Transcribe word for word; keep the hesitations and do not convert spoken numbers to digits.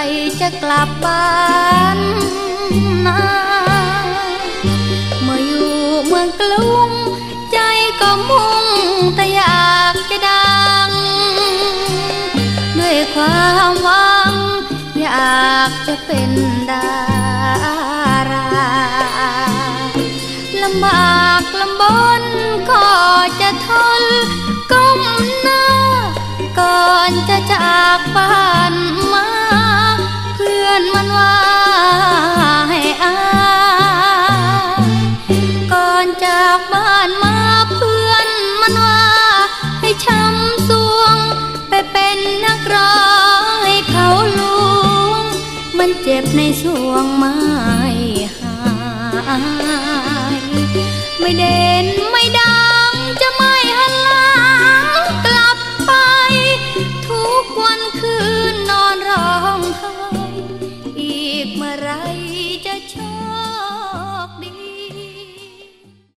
จะกลับบ้านนาเมื่ออยู่เมืองกรุงใจก็มุ่งแต่อยากจะดังด้วยความหวังอยากจะเป็นดาราลำบากลำบนก็จะทนก้มหน้าก่อนจะจากบ้านมาเพื่อนมันว่าให้อายก่อนจากบ้านมาเพื่อนมันว่าให้ช้ำสวงไปเป็นนักร้องให้เขาลวงมันเจ็บในสวงไม่หายไม่เด่น